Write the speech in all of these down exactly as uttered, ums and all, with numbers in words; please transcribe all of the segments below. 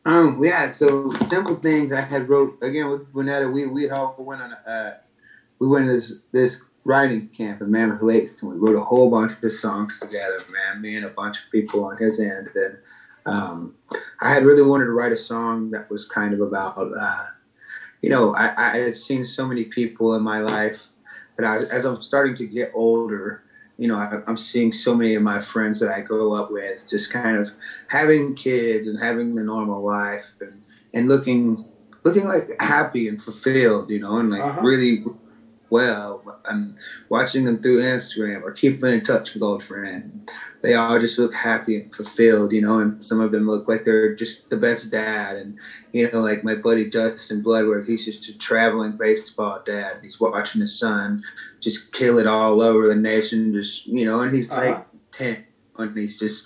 Um, yeah, so simple things I had wrote again with Bonetta. We we all went on a uh, we went to this this writing camp in Mammoth Lakes, and we wrote a whole bunch of songs together. Man, me and a bunch of people on his end. And um, I had really wanted to write a song that was kind of about, uh, you know, I, I had seen so many people in my life that I, as I'm starting to get older, you know, I, I'm seeing so many of my friends that I grew up with just kind of having kids and having the normal life and, and looking looking like happy and fulfilled, you know, and like Uh-huh. really well, and watching them through Instagram or keeping in touch with old friends. They all just look happy and fulfilled, you know, and some of them look like they're just the best dad. And, you know, like my buddy Justin Bloodworth, he's just a traveling baseball dad. He's watching his son just kill it all over the nation, just, you know, and he's Uh-huh. like ten, and he's just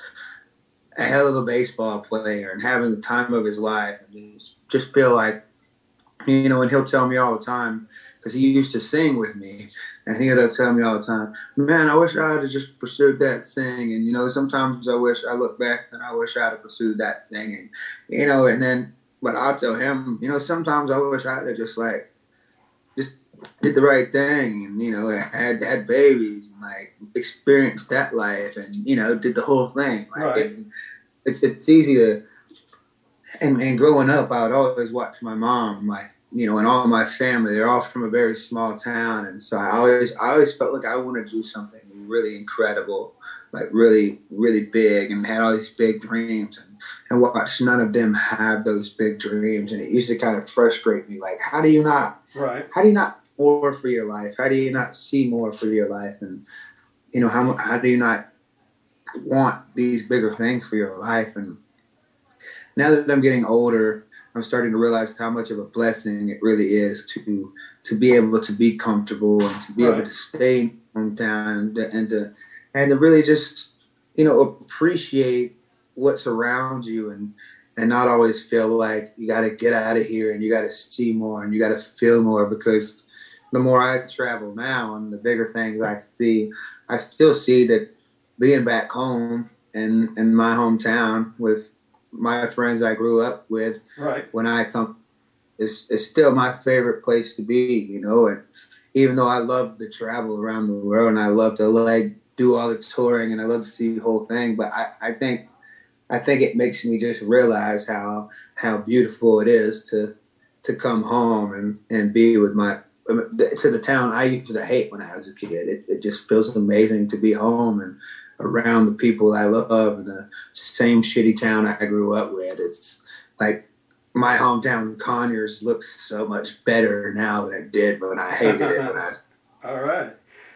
a hell of a baseball player and having the time of his life. And just, just feel like, you know, and he'll tell me all the time, because he used to sing with me, and he'll tell me all the time, man, I wish I had just pursued that singing. And, you know, sometimes I wish I look back and I wish I had pursued that singing, you know, and then, but I'll tell him, you know, sometimes I wish I had just like, just did the right thing and, you know, had had babies and like experienced that life and, you know, did the whole thing. Like, Right. it, it's, it's easy to, and, and growing up, I would always watch my mom, like, you know, and all my family, they're all from a very small town. And so I always, I always felt like I wanted to do something really incredible, like really, really big, and had all these big dreams, and, and watched none of them have those big dreams. And it used to kind of frustrate me. Like, how do you not, Right. how do you not more for your life? How do you not see more for your life? And, you know, how, how do you not want these bigger things for your life? And now that I'm getting older, I'm starting to realize how much of a blessing it really is to to be able to be comfortable and to be Right. able to stay in hometown and to, and to and to really just, you know, appreciate what's around you and and not always feel like you got to get out of here and you got to see more and you got to feel more. Because the more I travel now and the bigger things I see, I still see that being back home in in my hometown with my friends I grew up with, Right. when I come, is is still my favorite place to be, you know. And even though I love to travel around the world and I love to like do all the touring and I love to see the whole thing, but I, I think I think it makes me just realize how how beautiful it is to to come home and, and be with my to the town I used to hate when I was a kid. It, it just feels amazing to be home and around the people I love in the same shitty town I grew up with. It's like my hometown Conyers looks so much better now than it did when I hated it when I was All right.